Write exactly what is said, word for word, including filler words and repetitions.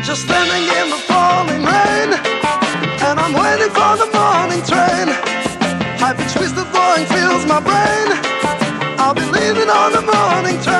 just standing in the falling rain, and I'm waiting for the morning train. High-pitched whistle blowing fills my brain. I'll be leaving on the morning train.